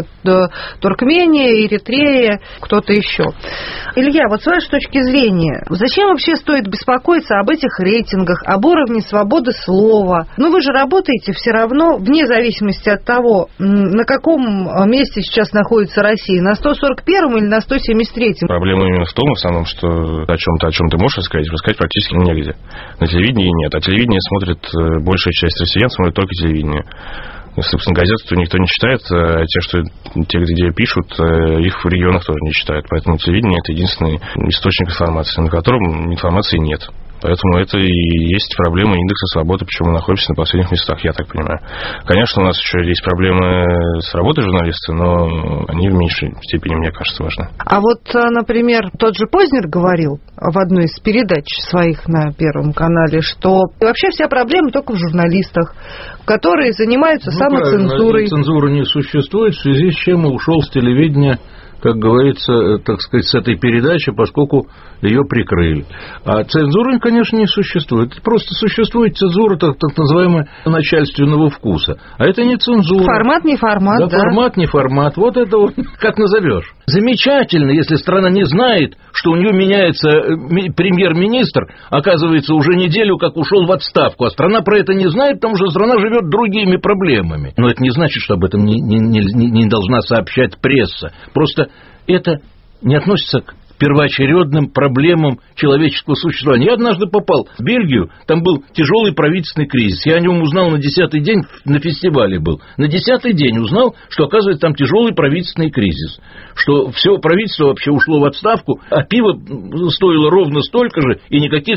Туркмения, Эритрея, кто-то еще. Илья, вот с вашей точки зрения, зачем вообще стоит беспокоиться об этих рейтингах, об уровне свободы слова? Ну, вы же работаете все равно, вне зависимости от того, на каком месте сейчас находится Россия, на сто сорок первом или на сто семьдесят третьем. Проблема именно в том, в основном, что о чем-то, о чем ты можешь рассказать, рассказать практически негде. На телевидении нет, а телевидение смотрит большая часть россиян, смотрит только телевидение. Собственно, газеты никто не читает, а те, что, те, где пишут, их в регионах тоже не читают. Поэтому телевидение – это единственный источник информации, на котором информации нет. Поэтому это и есть проблема индекса свободы, почему мы находимся на последних местах, я так понимаю. Конечно, у нас еще есть проблемы с работой журналиста, но они в меньшей степени, мне кажется, важны. А вот, например, тот же Познер говорил в одной из передач своих на Первом канале, что вообще вся проблема только в журналистах, которые занимаются ну, самоцензурой. Цензуры не существует, в связи с чем ушел с телевидения, как говорится, так сказать, с этой передачи, поскольку ее прикрыли. А цензуры, конечно, не существует. Просто существует цензура так, так называемого начальственного вкуса. А это не цензура. Формат не формат, да? Да, формат не формат. Вот это вот, как назовешь. Замечательно, если страна не знает, что у нее меняется премьер-министр, оказывается, уже неделю как ушел в отставку, а страна про это не знает, потому что страна живет другими проблемами. Но это не значит, что об этом не, не, не, не должна сообщать пресса. Просто это не относится к первоочередным проблемам человеческого существования. Я однажды попал в Бельгию, там был тяжелый правительственный кризис. Я о нем узнал на десятый день, на фестивале был. На десятый день узнал, что, оказывается, там тяжелый правительственный кризис. Что все правительство вообще ушло в отставку, а пиво стоило ровно столько же, и никаких,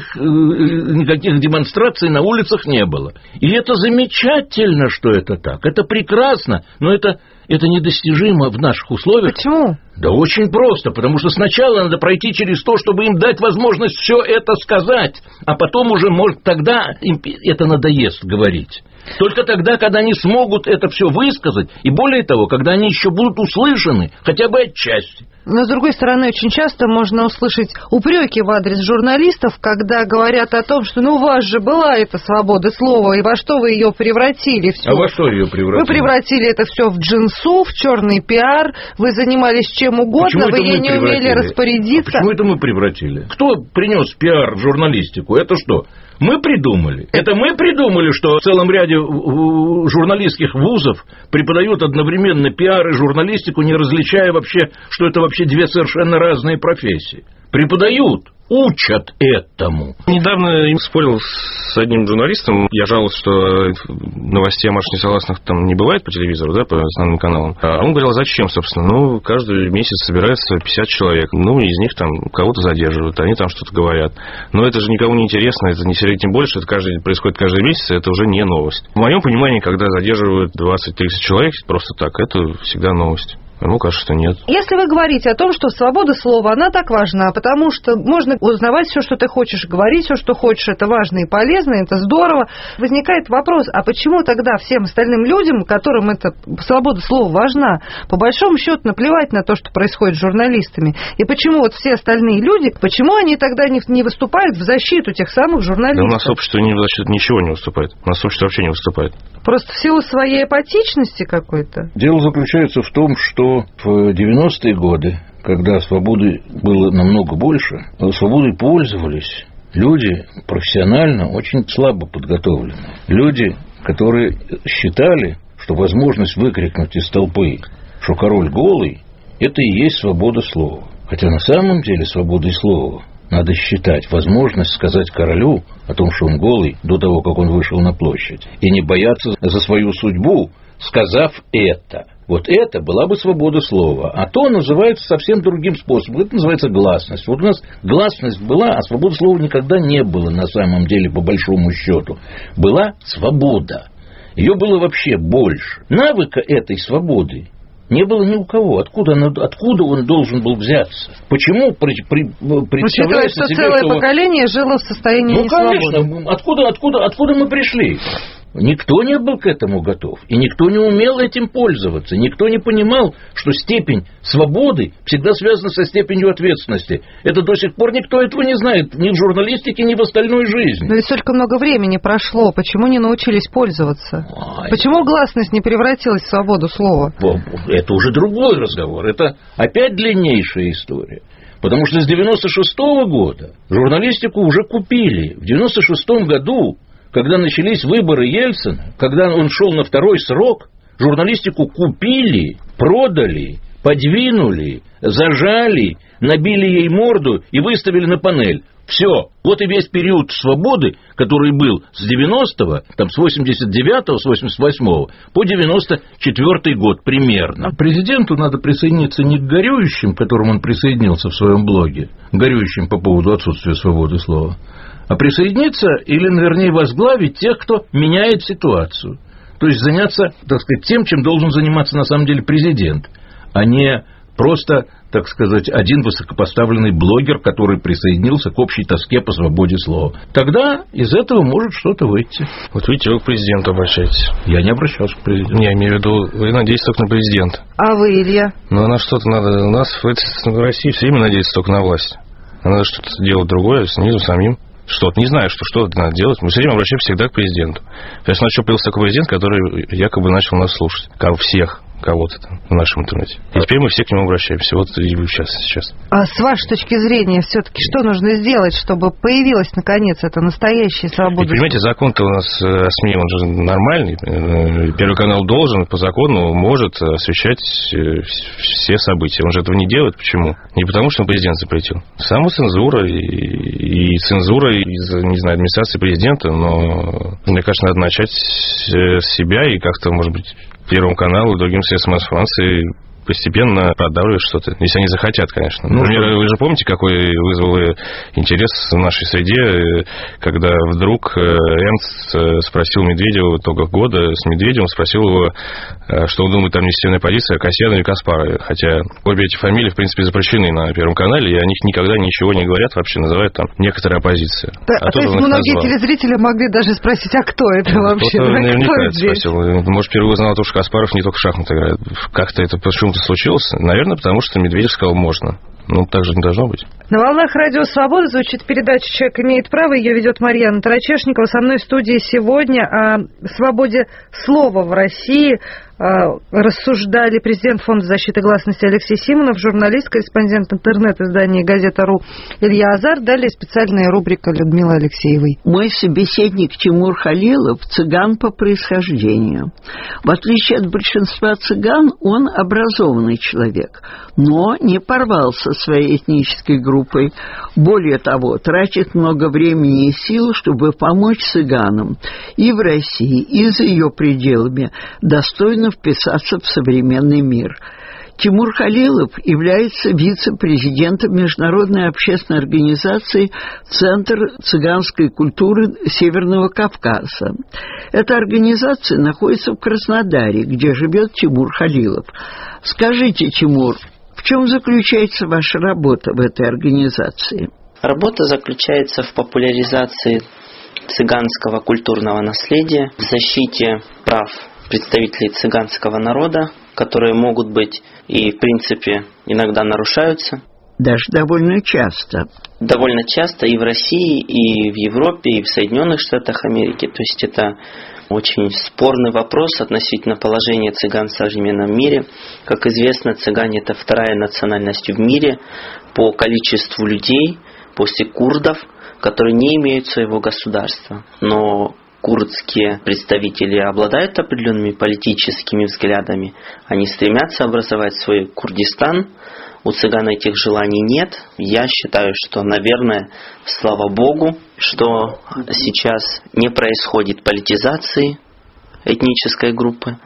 никаких демонстраций на улицах не было. И это замечательно, что это так. Это прекрасно, но это... Это недостижимо в наших условиях. Почему? Да очень просто, потому что сначала надо пройти через то, чтобы им дать возможность все это сказать, а потом уже, может, тогда им это надоест говорить. Только тогда, когда они смогут это все высказать, и более того, когда они еще будут услышаны, хотя бы отчасти. Но, с другой стороны, очень часто можно услышать упреки в адрес журналистов, когда говорят о том, что ну у вас же была эта свобода слова, и во что вы ее превратили? Всё. А во что ее превратили? Вы превратили это все в джинсу, в черный пиар, вы занимались чем угодно, вы ей не умели распорядиться. А почему это мы превратили? Кто принес пиар в журналистику? Это что? Мы придумали. Это мы придумали, что в целом ряде журналистских вузов преподают одновременно пиар и журналистику, не различая вообще, что это вообще две совершенно разные профессии. преподают, учат этому. Недавно я спорил с одним журналистом. Я жаловался, что новостей о марше несогласных там не бывает по телевизору, да, по основным каналам. А он говорил, зачем, собственно? Ну, каждый месяц собирается пятьдесят человек. Ну, из них там кого-то задерживают, они там что-то говорят. Но это же никому не интересно, это не тем более, что это каждый, происходит каждый месяц, это уже не новость. В моем понимании, когда задерживают двадцать-тридцать человек просто так, это всегда новость. Ему кажется, что нет. Если вы говорите о том, что свобода слова, она так важна, потому что можно узнавать все, что ты хочешь, говорить все, что хочешь, это важно и полезно, это здорово. Возникает вопрос, а почему тогда всем остальным людям, которым эта свобода слова важна, по большому счету наплевать на то, что происходит с журналистами? И почему вот все остальные люди, почему они тогда не, не выступают в защиту тех самых журналистов? Да у нас общество не в защиту ничего не выступает. У нас общество вообще не выступает. Просто в силу своей апатичности какой-то? Дело заключается в том, что в девяностые годы, когда свободы было намного больше, свободой пользовались люди профессионально очень слабо подготовленные. Люди, которые считали, что возможность выкрикнуть из толпы, что король голый, это и есть свобода слова. Хотя на самом деле свободой слова надо считать возможность сказать королю о том, что он голый, до того, как он вышел на площадь, и не бояться за свою судьбу, сказав это. Вот это была бы свобода слова. А то называется совсем другим способом. Это называется гласность. Вот у нас гласность была, а свободы слова никогда не было на самом деле, по большому счету. Была свобода. Ее было вообще больше. Навыка этой свободы не было ни у кого. Откуда, она, откуда он должен был взяться? Почему при, при, представляется что себе, целое что... поколение жило в состоянии ну, несвободы? Ну, конечно. Откуда, откуда, откуда мы пришли? Никто не был к этому готов, и никто не умел этим пользоваться, никто не понимал, что степень свободы всегда связана со степенью ответственности. Это до сих пор никто этого не знает, ни в журналистике, ни в остальной жизни. Но ведь столько много времени прошло, почему не научились пользоваться? Ой. Почему гласность не превратилась в свободу слова? Это уже другой разговор, это опять длиннейшая история. Потому что с девяносто шестого года журналистику уже купили. В девяносто шестом году, когда начались выборы Ельцина, когда он шел на второй срок, журналистику купили, продали, подвинули, зажали, набили ей морду и выставили на панель. Все. Вот и весь период свободы, который был с девяностого, там с восемьдесят девятого, с восемьдесят восьмого по девяносто четвёртый год примерно. Президенту надо присоединиться не к горюющим, к которым он присоединился в своем блоге, горюющим по поводу отсутствия свободы слова, а присоединиться или, вернее, возглавить тех, кто меняет ситуацию. То есть заняться, так сказать, тем, чем должен заниматься на самом деле президент, а не просто, так сказать, один высокопоставленный блогер, который присоединился к общей тоске по свободе слова. Тогда из этого может что-то выйти. Вот видите, вы к президенту обращаетесь. Я не обращался к президенту. Я имею в виду, вы надеетесь только на президента. А вы, Илья? Ну, на что-то надо. У нас в России все время надеется только на власть. Надо что-то делать другое снизу самим. Что-то, не знаю, что что-то надо делать. Мы все время обращаемся всегда к президенту. Сейчас начал появился такой президент, который якобы начал нас слушать. Как всех кого-то там в нашем интернете. И теперь мы все к нему обращаемся. Вот и вы сейчас, сейчас. А с вашей точки зрения, все-таки что нужно сделать, чтобы появилась, наконец, эта настоящая свобода? И, понимаете, закон-то у нас о СМИ, он же нормальный. Первый канал должен, по закону, может освещать все события. Он же этого не делает. Почему? Не потому, что он президент запретил. Самоцензура и, и цензура из, не знаю, администрации президента, но мне кажется, надо начать с себя и как-то, может быть, Первому каналу, другим средствам информации постепенно продавливать что-то, если они захотят, конечно. Ну, например, вы же помните, какой вызвал интерес в нашей среде, когда вдруг Эмц спросил Медведева, итогах года с Медведевым, спросил его, что он думает о амнистийной позиции Касьянове и Каспарове. Хотя обе эти фамилии, в принципе, запрещены на Первом канале, и о них никогда ничего не говорят, вообще называют там некоторая оппозиция. Да, а то есть многие назвал. Телезрители могли даже спросить, а кто это вообще? Кто-то наверняка это спросил. Может, впервые узнал, что Каспаров не только в шахматы играет. Как-то это почему-то случилось? Наверное, потому что Медведев сказал «можно». Ну, так же не должно быть. На волнах Радио Свобода звучит передача «Человек имеет право». Ее ведет Марьяна Тарачешникова. Со мной в студии сегодня о свободе слова в России, рассуждали президент Фонда защиты гласности Алексей Симонов, журналист, корреспондент интернет-издания «Газета.ру» Илья Азар. Далее специальная рубрика Людмилы Алексеевой. Мой собеседник Тимур Халилов цыган по происхождению. В отличие от большинства цыган, он образованный человек, но не порвался со своей этнической группой. Более того, тратит много времени и сил, чтобы помочь цыганам и в России, и за ее пределами достойно вписаться в современный мир. Тимур Халилов является вице-президентом международной общественной организации «Центр цыганской культуры Северного Кавказа». Эта организация находится в Краснодаре, где живет Тимур Халилов. Скажите, Тимур, в чем заключается ваша работа в этой организации? Работа заключается в популяризации цыганского культурного наследия, в защите прав представителей цыганского народа, которые могут быть и, в принципе, иногда нарушаются. Даже довольно часто. Довольно часто и в России, и в Европе, и в Соединенных Штатах Америки. То есть это очень спорный вопрос относительно положения цыган в современном мире. Как известно, цыгане – это вторая национальность в мире по количеству людей после курдов, которые не имеют своего государства. Но курдские представители обладают определенными политическими взглядами. Они стремятся образовать свой Курдистан. У цыган этих желаний нет. Я считаю, что, наверное, слава Богу, что сейчас не происходит политизации этнической группы.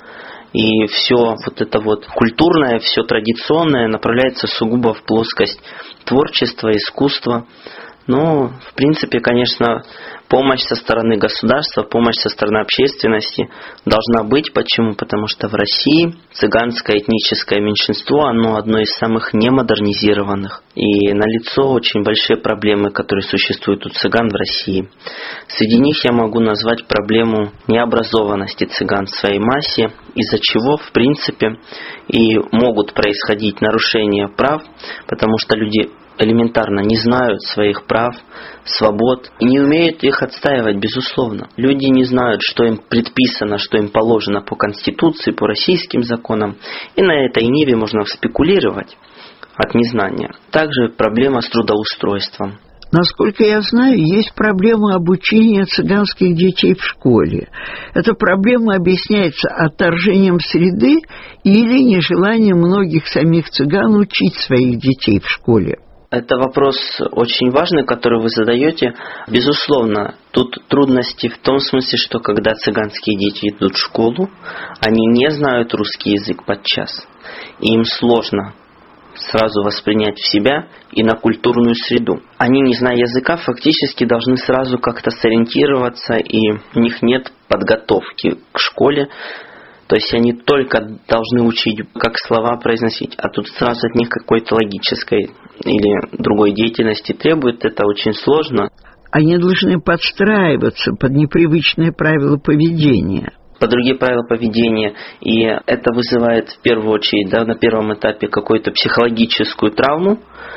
И все вот это вот культурное, все традиционное направляется сугубо в плоскость творчества, искусства. Но, в принципе, конечно, помощь со стороны государства, помощь со стороны общественности должна быть. Почему? Потому что в России цыганское этническое меньшинство, оно одно из самых немодернизированных. И налицо очень большие проблемы, которые существуют у цыган в России. Среди них я могу назвать проблему необразованности цыган в своей массе, из-за чего, в принципе, и могут происходить нарушения прав, потому что люди элементарно не знают своих прав, свобод и не умеют их отстаивать, безусловно. Люди не знают, что им предписано, что им положено по Конституции, по российским законам. И на этой ниве можно спекулировать от незнания. Также проблема с трудоустройством. Насколько я знаю, есть проблема обучения цыганских детей в школе. Эта проблема объясняется отторжением среды или нежеланием многих самих цыган учить своих детей в школе. Это вопрос очень важный, который вы задаете. Безусловно, тут трудности в том смысле, что когда цыганские дети идут в школу, они не знают русский язык подчас. И им сложно сразу воспринять в себя и на культурную среду. Они, не зная языка, фактически должны сразу как-то сориентироваться, и у них нет подготовки к школе. То есть они только должны учить, как слова произносить, а тут сразу от них какой-то логической или другой деятельности требует. Это очень сложно. Они должны подстраиваться под непривычные правила поведения. Под другие правила поведения. И это вызывает в первую очередь, да, на первом этапе какую-то психологическую травму.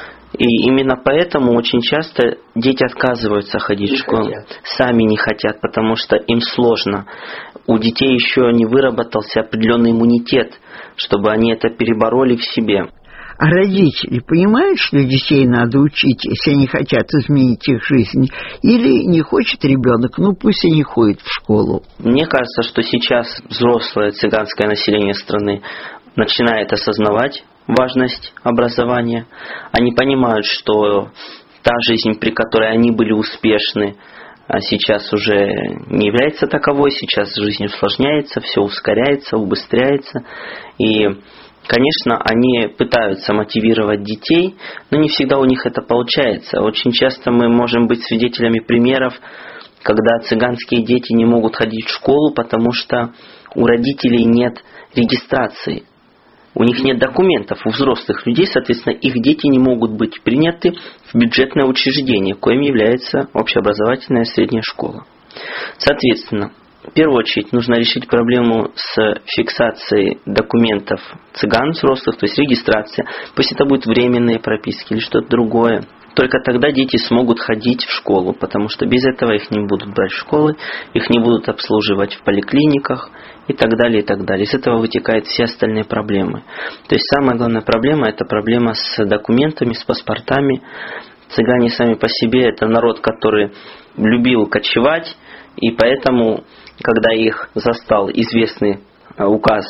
И именно поэтому очень часто дети отказываются ходить не в школу. Хотят. Сами не хотят, потому что им сложно. У детей еще не выработался определенный иммунитет, чтобы они это перебороли в себе. А родители понимают, что детей надо учить, если они хотят изменить их жизнь? Или не хочет ребенок, ну пусть и не ходит в школу? Мне кажется, что сейчас взрослое цыганское население страны начинает осознавать важность образования. Они понимают, что та жизнь, при которой они были успешны, а сейчас уже не является таковой. Сейчас жизнь усложняется, все ускоряется, убыстряется. И, конечно, они пытаются мотивировать детей, но не всегда у них это получается. Очень часто мы можем быть свидетелями примеров, когда цыганские дети не могут ходить в школу, потому что у родителей нет регистрации. У них нет документов, у взрослых людей, соответственно, их дети не могут быть приняты в бюджетное учреждение, коим является общеобразовательная средняя школа. Соответственно, в первую очередь нужно решить проблему с фиксацией документов цыган взрослых, то есть регистрация. Пусть это будут временные прописки или что-то другое. только тогда дети смогут ходить в школу, потому что без этого их не будут брать в школы, их не будут обслуживать в поликлиниках и так далее, и так далее. Из этого вытекают все остальные проблемы. То есть самая главная проблема – это проблема с документами, с паспортами. Цыгане сами по себе – это народ, который любил кочевать, и поэтому, когда их застал известный указ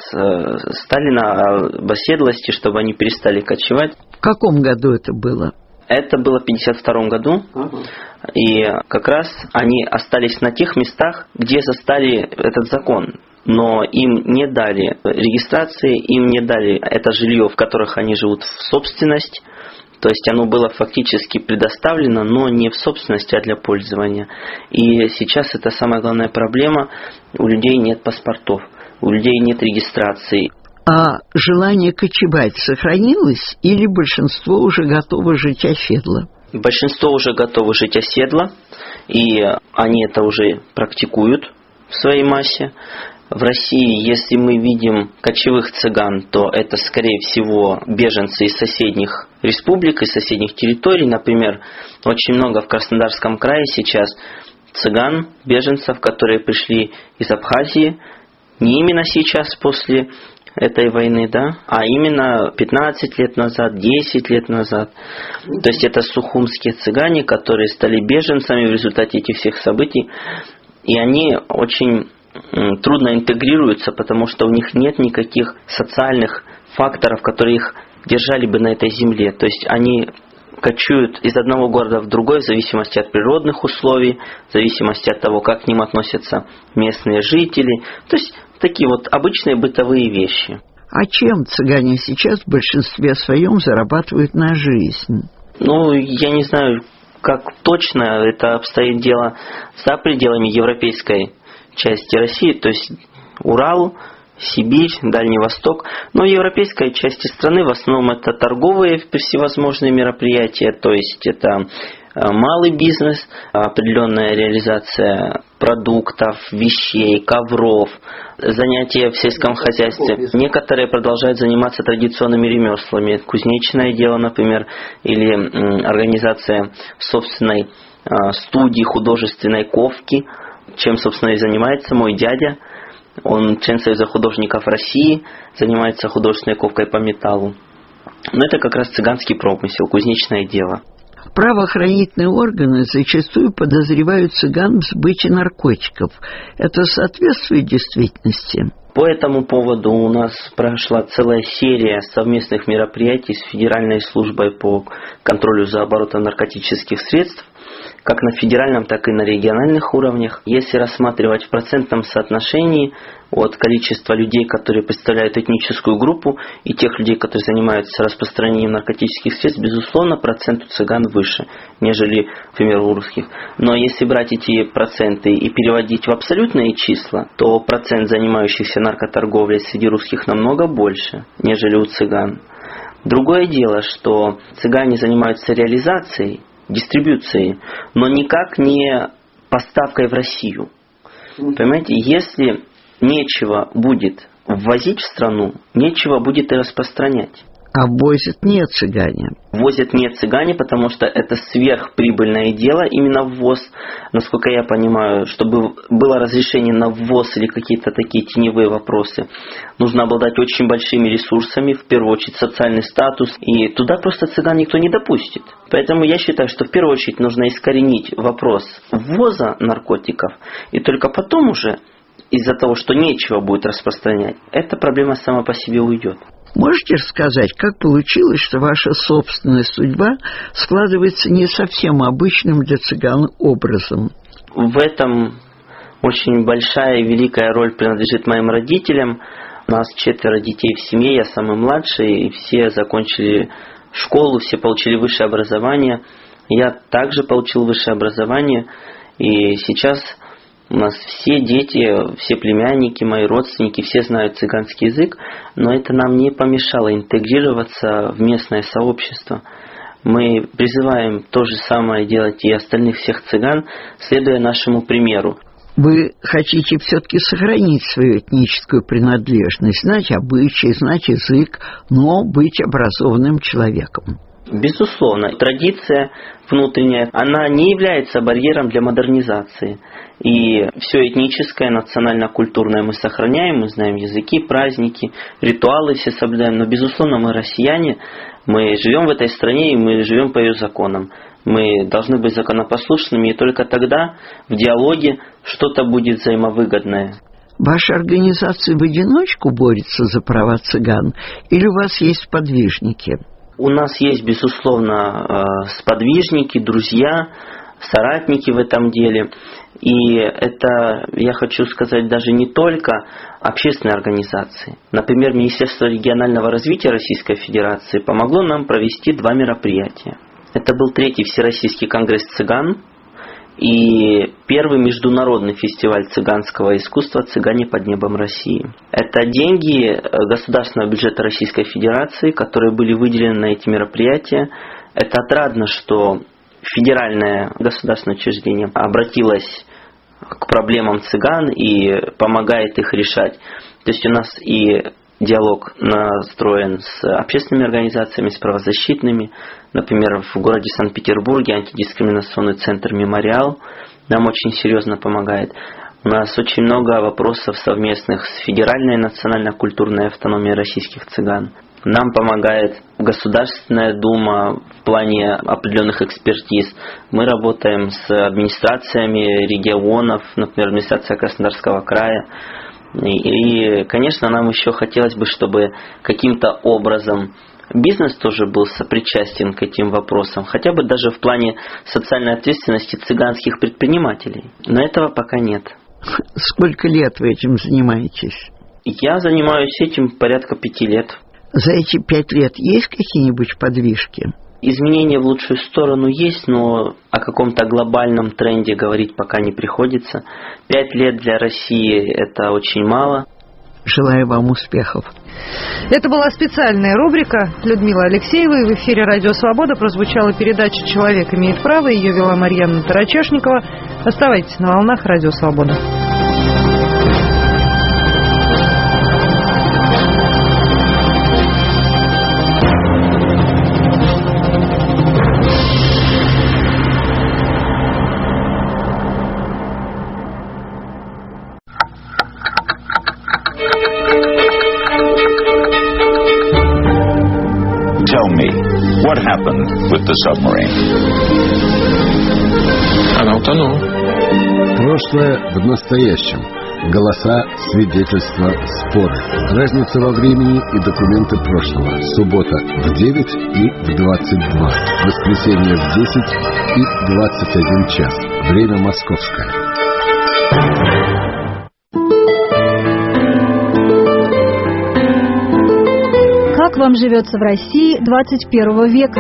Сталина об оседлости, чтобы они перестали кочевать. В каком году это было? Это было в пятьдесят втором году, ага. И как раз они остались на тех местах, где застали этот закон. Но им не дали регистрации, им не дали это жилье, в которых они живут, в собственность. То есть оно было фактически предоставлено, но не в собственности, а для пользования. И сейчас это самая главная проблема. У людей нет паспортов, у людей нет регистрации. А желание кочевать сохранилось или большинство уже готово жить оседло? Большинство уже готовы жить оседло, и они это уже практикуют в своей массе. В России, если мы видим кочевых цыган, то это, скорее всего, беженцы из соседних республик, из соседних территорий. Например, очень много в Краснодарском крае сейчас цыган, беженцев, которые пришли из Абхазии, не именно сейчас, после этой войны, да, а именно пятнадцать лет назад, десять лет назад. То есть это сухумские цыгане, которые стали беженцами в результате этих всех событий, и они очень трудно интегрируются, потому что у них нет никаких социальных факторов, которые их держали бы на этой земле. То есть они кочуют из одного города в другой в зависимости от природных условий, в зависимости от того, как к ним относятся местные жители. То есть такие вот обычные бытовые вещи. А чем цыгане сейчас в большинстве своем зарабатывают на жизнь? Ну, я не знаю, как точно это обстоит дело за пределами европейской части России, то есть Урал, Сибирь, Дальний Восток. Но в европейской части страны в основном это торговые всевозможные мероприятия, то есть это малый бизнес, определенная реализация продуктов, вещей, ковров, занятия в сельском хозяйстве. Некоторые продолжают заниматься традиционными ремеслами, кузнечное дело, например, или организация собственной студии художественной ковки, чем, собственно, и занимается мой дядя. Он член Союза художников России, занимается художественной ковкой по металлу. Но это как раз цыганский промысел, кузнечное дело. Правоохранительные органы зачастую подозревают цыган в сбыте наркотиков. Это соответствует действительности? По этому поводу у нас прошла целая серия совместных мероприятий с Федеральной службой по контролю за оборотом наркотических средств, как на федеральном, так и на региональных уровнях. Если рассматривать в процентном соотношении от количества людей, которые представляют этническую группу, и тех людей, которые занимаются распространением наркотических средств, безусловно, процент у цыган выше, нежели, например, у русских. Но если брать эти проценты и переводить в абсолютные числа, то процент занимающихся наркоторговлей среди русских намного больше, нежели у цыган. Другое дело, что цыгане занимаются реализацией, дистрибьюцией, но никак не поставкой в Россию. Понимаете, если нечего будет ввозить в страну, нечего будет и распространять. А возят не цыгане? Возят не цыгане, потому что это сверхприбыльное дело, именно ввоз. Насколько я понимаю, чтобы было разрешение на ввоз или какие-то такие теневые вопросы, нужно обладать очень большими ресурсами, в первую очередь социальный статус, и туда просто цыган никто не допустит. Поэтому я считаю, что в первую очередь нужно искоренить вопрос ввоза наркотиков, и только потом уже, из-за того, что нечего будет распространять, эта проблема сама по себе уйдет. Можете рассказать, как получилось, что ваша собственная судьба складывается не совсем обычным для цыган образом? В этом очень большая и великая роль принадлежит моим родителям. У нас четверо детей в семье, я самый младший, и все закончили школу, все получили высшее образование. Я также получил высшее образование, и сейчас у нас все дети, все племянники, мои родственники, все знают цыганский язык, но это нам не помешало интегрироваться в местное сообщество. Мы призываем то же самое делать и остальных всех цыган, следуя нашему примеру. Вы хотите все-таки сохранить свою этническую принадлежность, знать обычаи, знать язык, но быть образованным человеком. Безусловно, традиция внутренняя, она не является барьером для модернизации. И все этническое, национально-культурное мы сохраняем, мы знаем языки, праздники, ритуалы все соблюдаем. Но, безусловно, мы россияне, мы живем в этой стране и мы живем по ее законам. Мы должны быть законопослушными, и только тогда в диалоге что-то будет взаимовыгодное. Ваша организация в одиночку борется за права цыган или у вас есть сподвижники? У нас есть, безусловно, сподвижники, друзья, соратники в этом деле. И это, я хочу сказать, даже не только общественные организации. Например, Министерство регионального развития Российской Федерации помогло нам провести два мероприятия. Это был третий Всероссийский конгресс цыган и первый международный фестиваль цыганского искусства «Цыгане под небом России». Это деньги государственного бюджета Российской Федерации, которые были выделены на эти мероприятия. Это отрадно, что федеральное государственное учреждение обратилось к проблемам цыган и помогает их решать. То есть у нас и диалог настроен с общественными организациями, с правозащитными. Например, в городе Санкт-Петербурге антидискриминационный центр «Мемориал» нам очень серьезно помогает. У нас очень много вопросов совместных с Федеральной национально-культурной автономией российских цыган. Нам помогает Государственная Дума в плане определенных экспертиз. Мы работаем с администрациями регионов, например, администрация Краснодарского края. И, конечно, нам еще хотелось бы, чтобы каким-то образом бизнес тоже был сопричастен к этим вопросам, хотя бы даже в плане социальной ответственности цыганских предпринимателей. Но этого пока нет. Сколько лет вы этим занимаетесь? Я занимаюсь этим порядка пяти лет. За эти пять лет есть какие-нибудь подвижки? Изменения в лучшую сторону есть, но о каком-то глобальном тренде говорить пока не приходится. Пять лет для России – это очень мало. Желаю вам успехов. Это была специальная рубрика Людмилы Алексеевой. В эфире «Радио Свобода» прозвучала передача «Человек имеет право». Ее вела Марьяна Тарачешникова. Оставайтесь на волнах «Радио Свобода». Tell me, what happened with the submarine? Она утонула. Прошлое в настоящем. Голоса, свидетельства, споры. Разница во времени и документы прошлого. Суббота в девять и в двадцать два. Воскресенье в десять и двадцать один час. Время московское. Как вам живется в России двадцать первого века?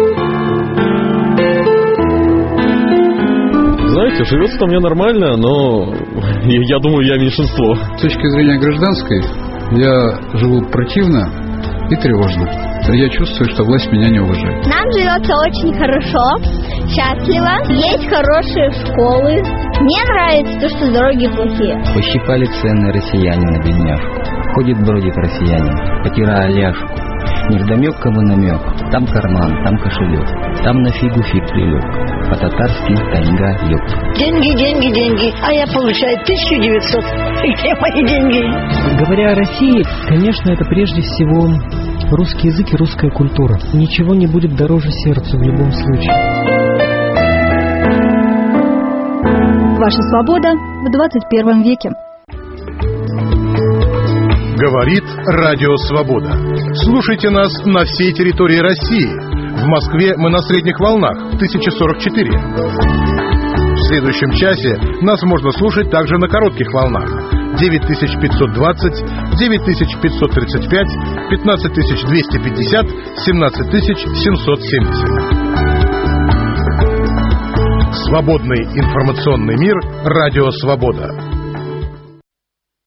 Знаете, живется-то мне нормально, но я думаю, я меньшинство. С точки зрения гражданской, я живу противно и тревожно. Я чувствую, что власть меня не уважает. Нам живется очень хорошо, счастливо, есть хорошие школы. Мне нравится то, что дороги плохие. Пощипали цены россияне на бедняжку. Ходит бродит россиянин, потирая ляжку. Невдомек кому намек, там карман, там кошелек, там на фигу фиг прилег, по-татарски тайга ёк. Деньги, деньги, деньги, а я получаю тысяча девятьсот. Где мои деньги? Говоря о России, конечно, это прежде всего русский язык и русская культура. Ничего не будет дороже сердцу в любом случае. Ваша свобода в двадцать первом веке. Говорит Радио Свобода. Слушайте нас на всей территории России. В Москве мы на средних волнах тысяча сорок четыре. В следующем часе нас можно слушать также на коротких волнах девять тысяч пятьсот двадцать, девять тысяч пятьсот тридцать пять, пятнадцать тысяч двести пятьдесят, семнадцать тысяч семьсот семьдесят. Свободный информационный мир. Радио Свобода.